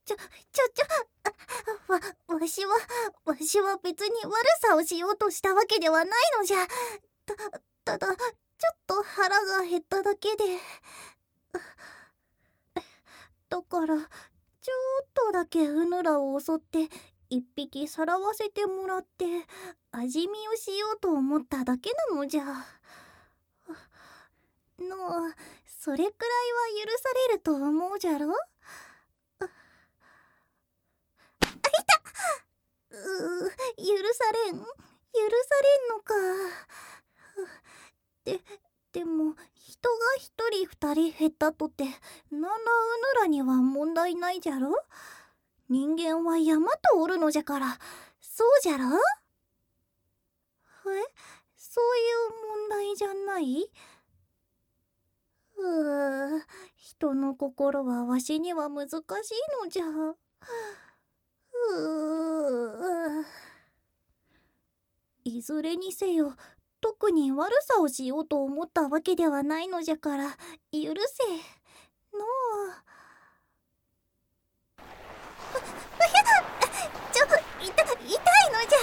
ちょ、わしは別に悪さをしようとしたわけではないのじゃ。ただ、ちょっと腹が減っただけで。だから、ちょっとだけうぬらを襲って、一匹さらわせてもらって、味見をしようと思っただけなのじゃ。それくらいは許されると思うじゃろ。許されんのか。でも人が一人二人減ったとてなんらうぬらには問題ないじゃろ。人間は山とおるのじゃから。そうじゃろ。そういう問題じゃない。人の心はわしには難しいのじゃ。いずれにせよ特に悪さをしようと思ったわけではないのじゃから許せのう。痛いのじゃ。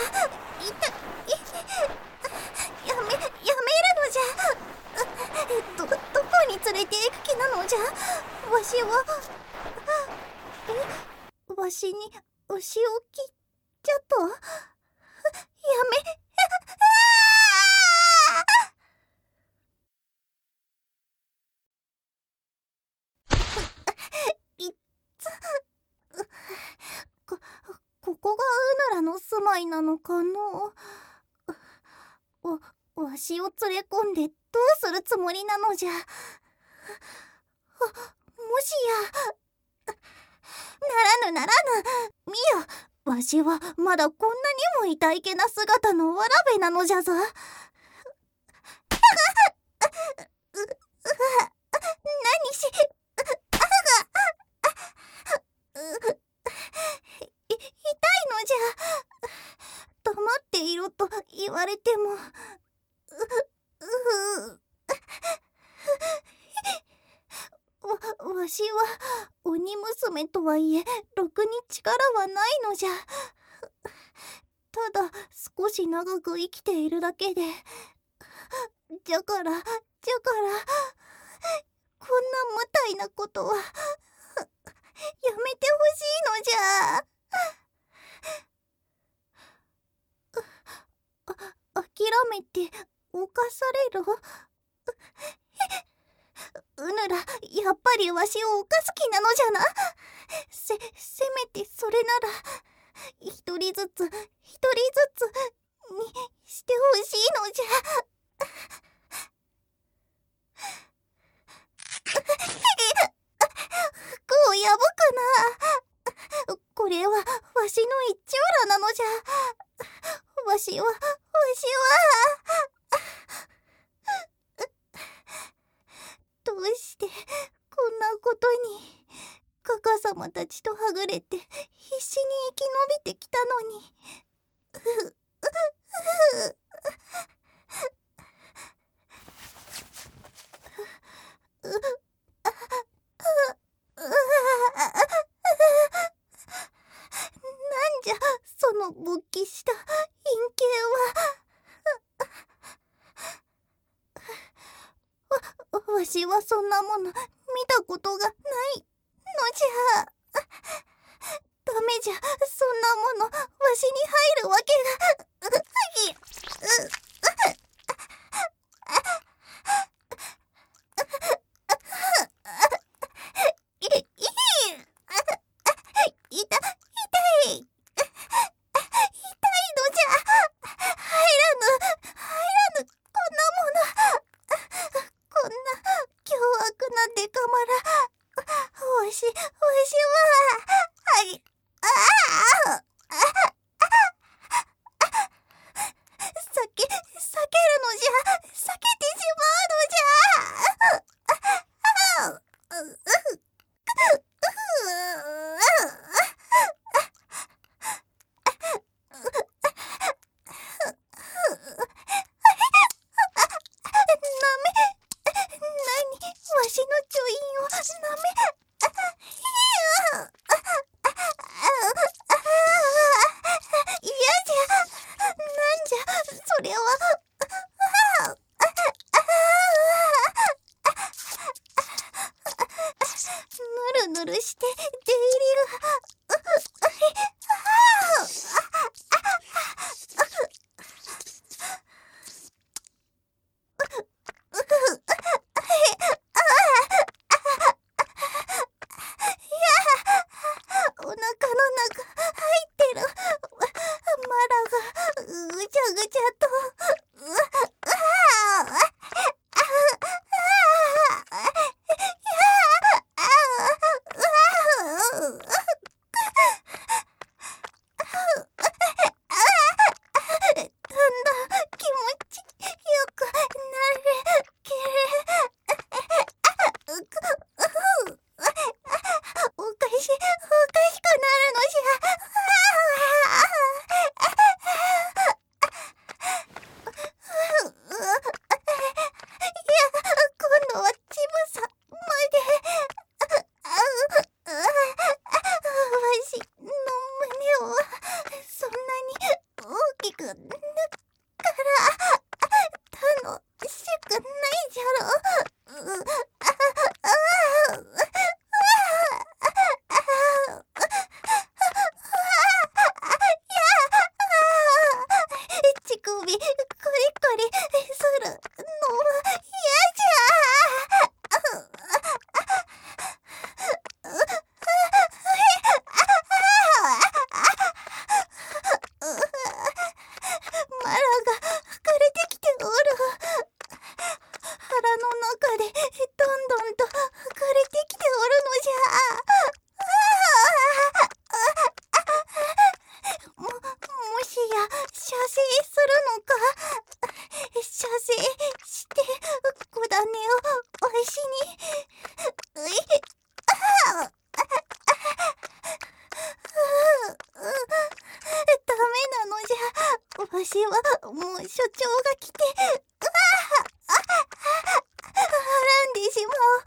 やめるのじゃ。どこに連れて行く気なのじゃ。わしはわしにお仕置きじゃと。やめここがうぬらの住まいなのかの。わしを連れ込んでどうするつもりなのじゃ。もしやならぬ見よ、わしはまだこんなにも痛いけな姿のわらべなのじゃぞ。何し痛いのじゃ。黙っていろと言われても。わしは鬼娘とはいえろくに力はないのじゃ。ただ少し長く生きているだけで。じゃからこんな無体なことはやめてほしいのじゃ。諦めて犯されろ。うぬらやっぱりわしを犯す気なのじゃな。せめてそれなら一人ずつにしてほしいのじゃ。服を破くな。これはわしの一裏なのじゃ。わしはどうしてこんなことに。カカ様たちとはぐれて必死に生き延びてきたのに。なんじゃその勃起した陰茎は。わしはそんなもの見たことがないのじゃ。ダメじゃ、そんなものわしに入るわけが。わしの女院をなめ。 出入りお腹の中入ってるマラがぐちゃぐちゃとだんだん気持ちよくなれきれおかしくなるのじゃ。今度はチムさんまで。わしの胸はそんなに大きくなから楽しくないじゃろ。乳首コリコリするのは嫌じマラが腫れてきておる。腹の中でどんどんと腫れてきておるのじゃ。もしや射精するのか。射精して子種をわしに。ダメなのじゃ。わしはもう所長が来てはらんでしまう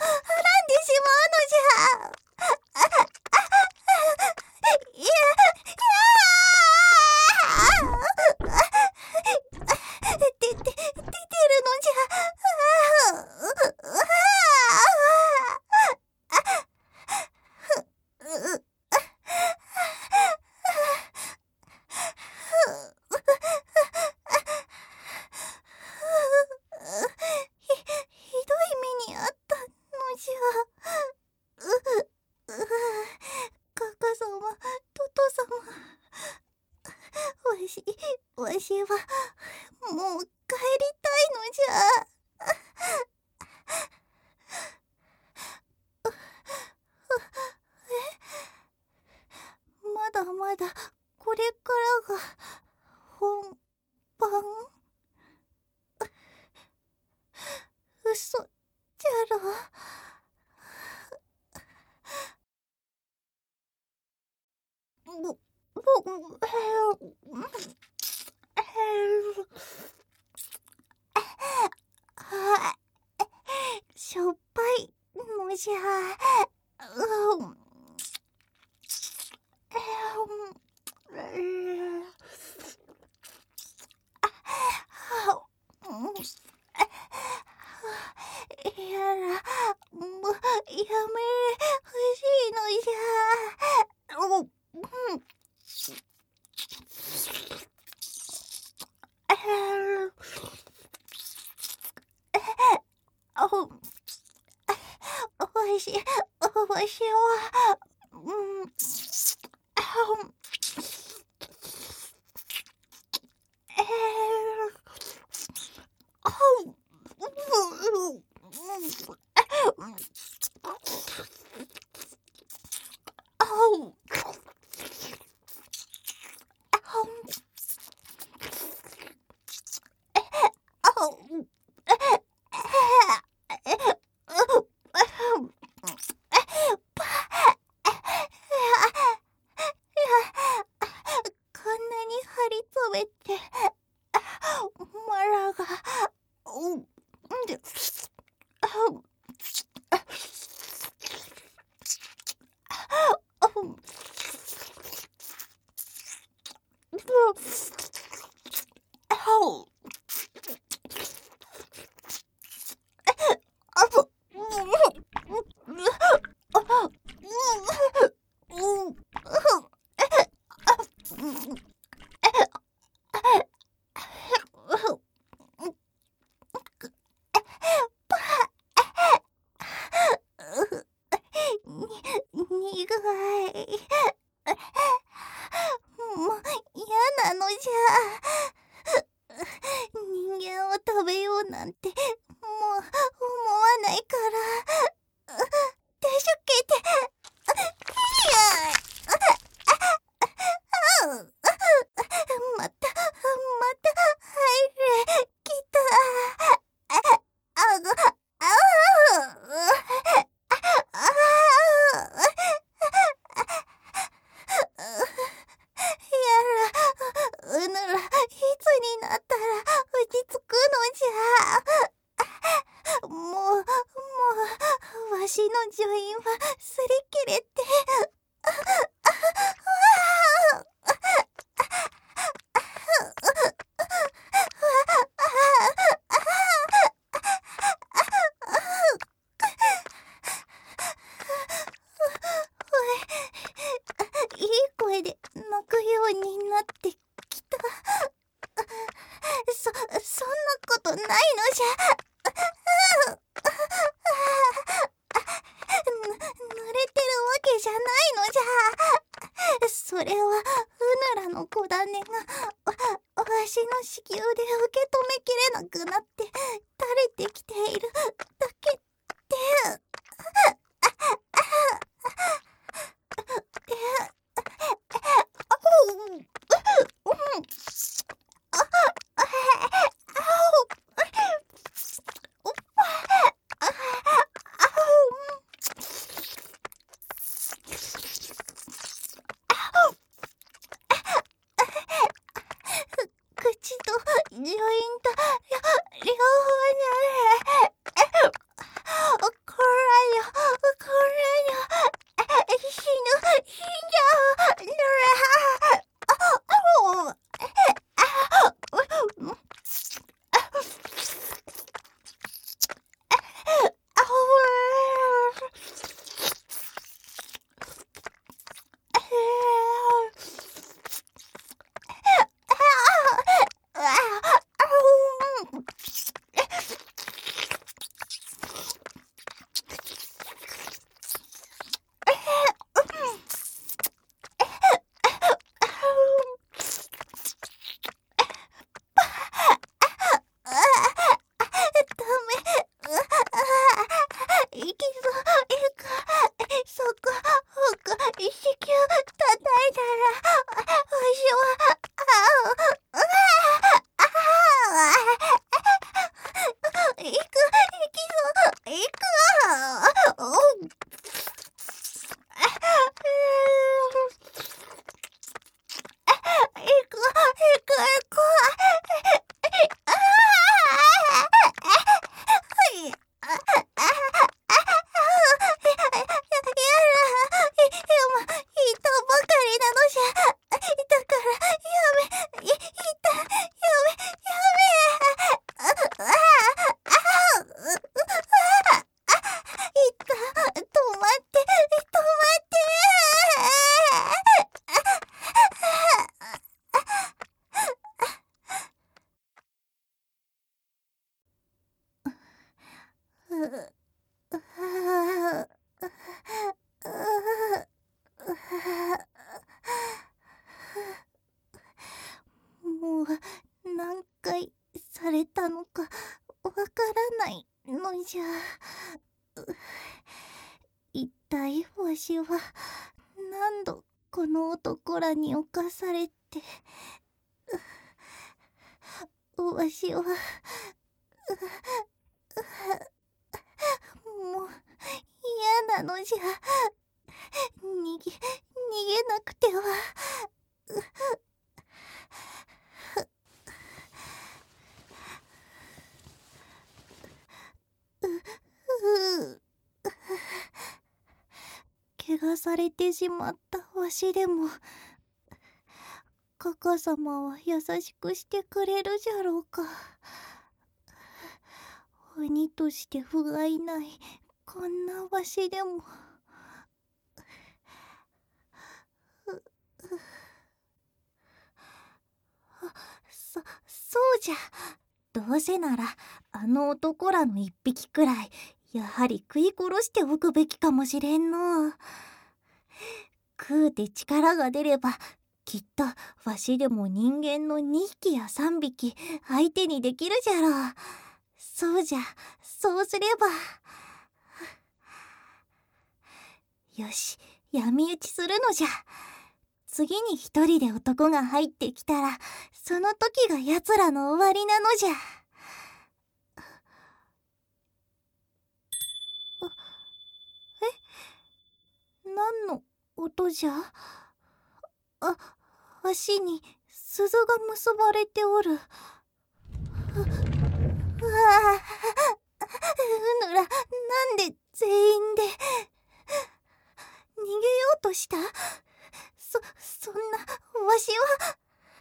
のじゃ。いや出てるのじゃ。ひどい目にあったのじゃ。カカ様、トト様、わしはもう帰りたいのじゃ。まだまだこれからが本番。嘘じゃろ。しょっぱいのじゃ。やら、もうやめほしいのじゃ。わしは、 もう嫌なのじゃ。人間を食べようなんてもう思わないから。手助けて。また入れきた。うぬら、いつになったら落ち着くのじゃ。もう、わしの女院は擦り切れて。いい声で泣くようになってきた。そんなことないのじゃ。濡れてるわけじゃないのじゃ。それはうぬらの子種がわしの子宮で受け止めきれなくなって垂れてきているだけで。口と女院と両方にあれ。こらよ、死んじゃう。もう何回されたのかわからないのじゃ。一体わしは何度この男らに侵されて。わしはもう嫌なのじゃ。逃げなくては。怪我されてしまったわしでもカカ様は優しくしてくれるじゃろうか。鬼として不甲斐ないこんなわしでも。そうじゃ。どうせならあの男らの一匹くらいやはり食い殺しておくべきかもしれんの。 食うて力が出ればきっとわしでも人間の2匹や3匹相手にできるじゃろう。そうじゃ、そうすれば。よし、闇討ちするのじゃ。次に一人で男が入ってきたら、その時が奴らの終わりなのじゃ。何の音じゃ？足に鈴が結ばれておる。うわあ、うぬら、なんで全員で。逃げようとした？そんな、わしは。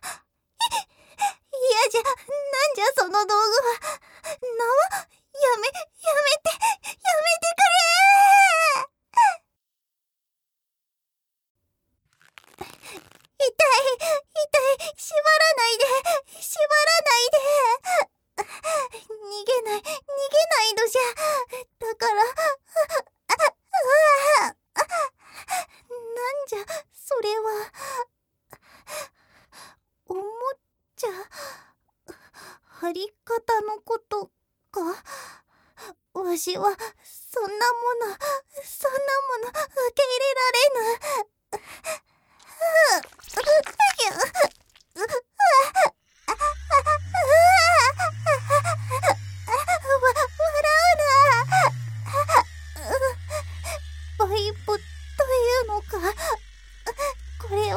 嫌じゃ、なんじゃその道具は。縄、やめてくれ痛い、縛らないで。逃げないのじゃ。だから、なんじゃ、それは。おもちゃ、貼り方のことか。わしは、そんなもの、受け入れられぬ。バイブというのか。これは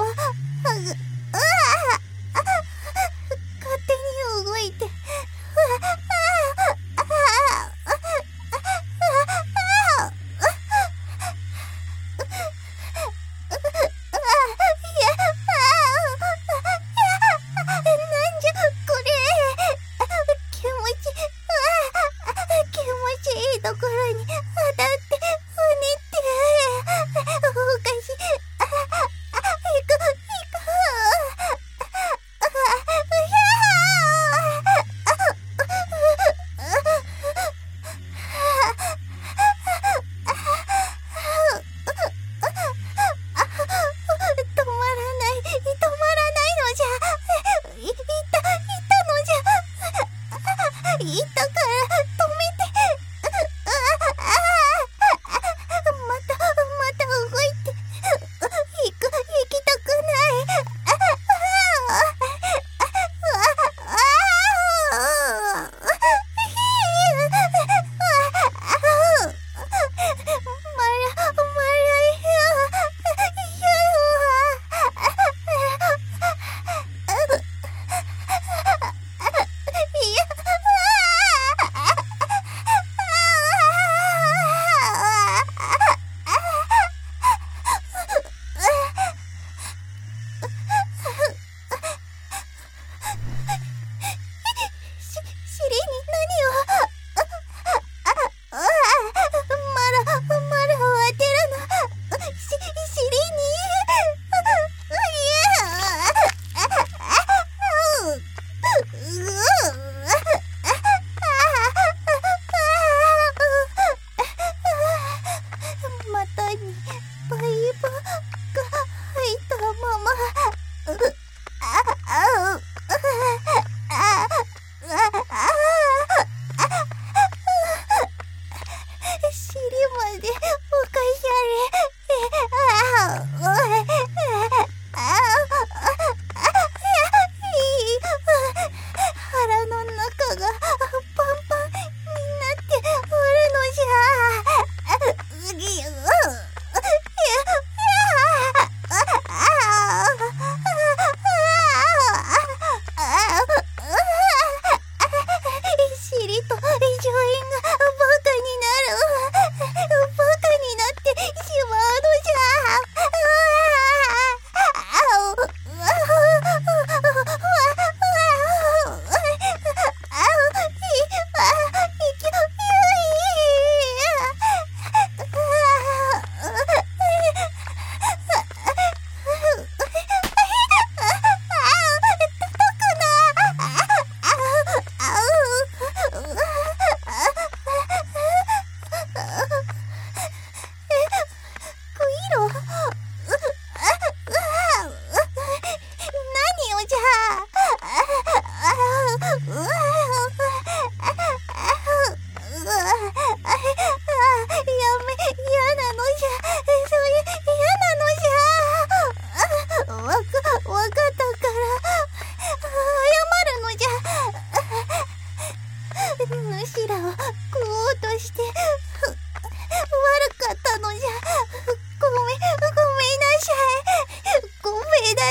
勝手に動いて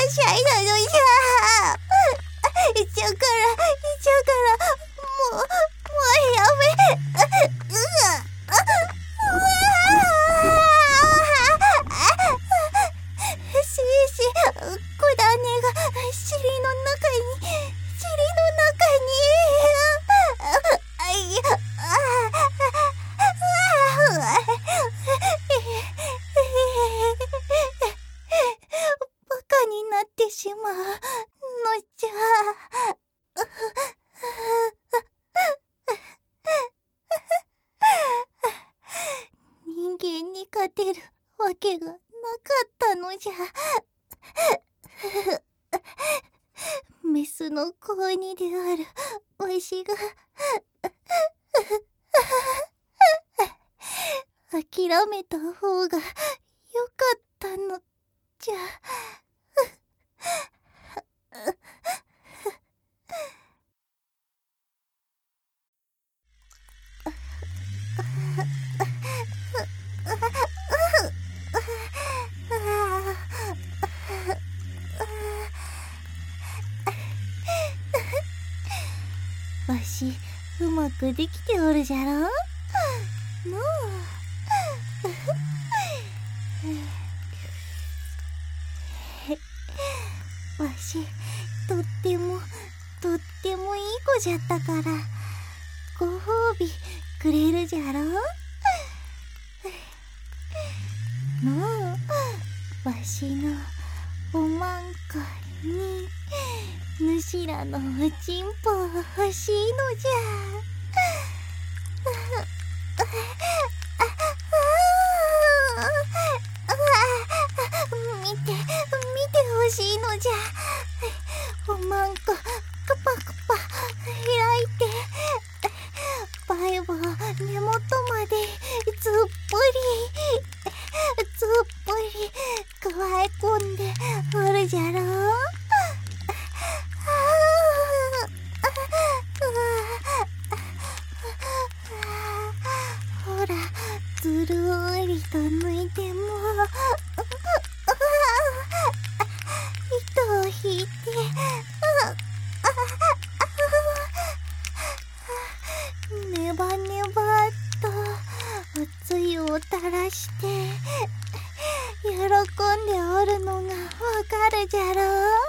しゃいなのじゃ。じゃから、もうやめ。せいせい、小種が尻の中に。バカになってしまうのじゃ。人間に勝てるわけがなかったのじゃ。メスの子鬼であるわしが諦めた方がよかったのじゃ。わしうまくできておるじゃろのう。わしとってもいい子じゃったからご褒美くれるじゃろのう。わしのおまんこに主らのおちんぽ欲しいのじゃ。見てほしいのじゃ。おまんこカパカパ開いてバイブを根元までずっぽりくわえ込んでおるじゃろう。ほらずるりと抜いても糸を引いてネバネバっとおつゆを垂らして喜んでおるのがわかるじゃろう。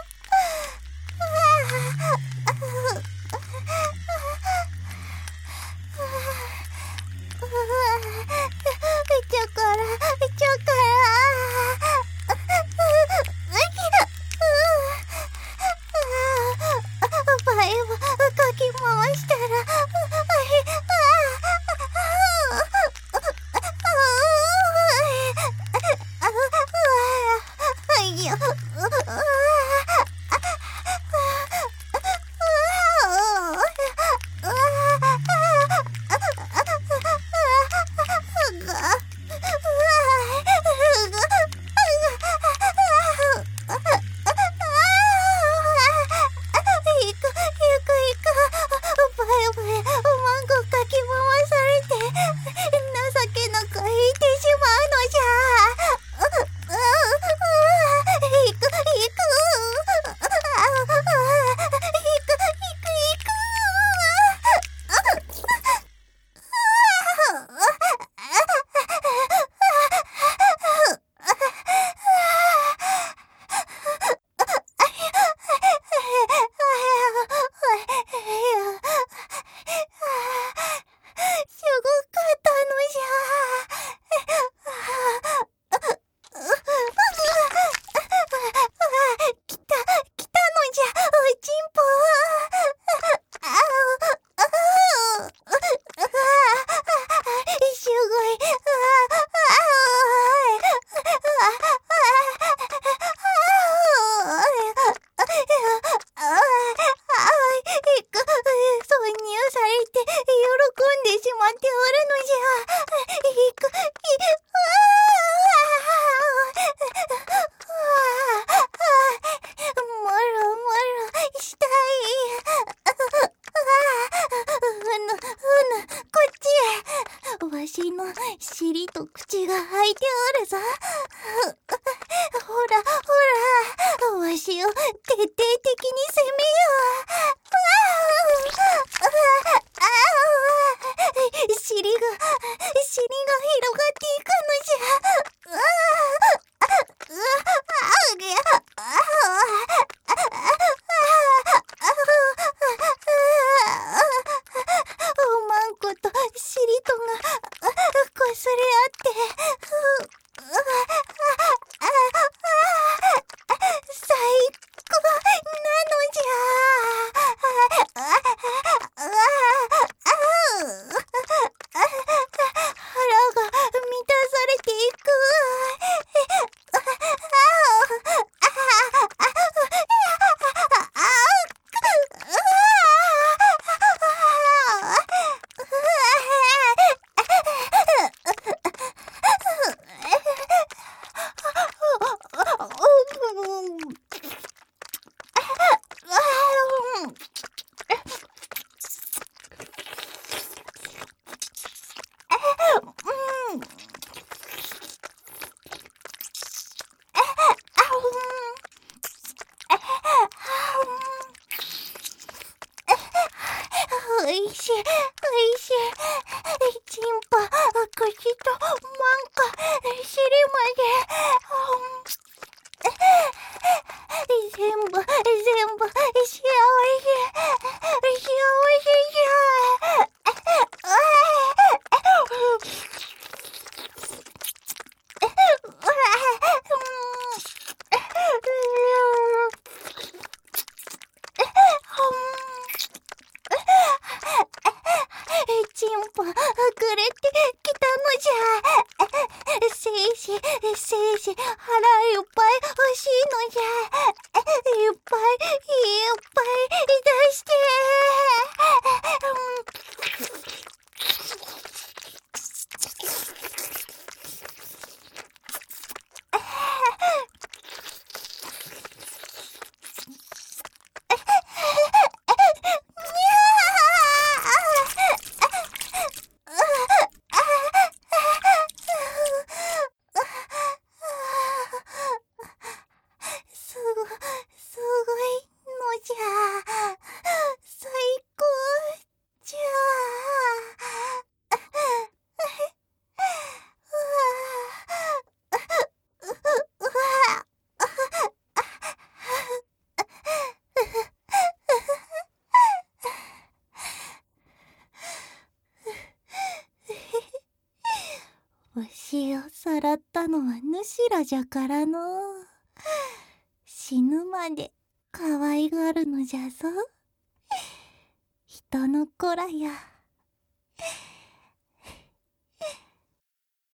バイブかき回したら尻と口が開いておるぞ。ほらわしを徹底的に攻めよう。尻が広がっていくのじゃ。おまんこと尻とがこすれ合って、最高なのじゃ。腹が満たされていく。おいしい、おいしい。チンポ、口とマンコ、尻まで。全部、幸せ。じゃ。チンポ、くれてきたのじゃ。精子、腹いっぱい欲しいのじゃ。いっぱい出して。すごいのじゃ。最高じゃ。わしをさらったのは主らじゃからの。死ぬまで可愛がるのじゃぞ。人の子らや。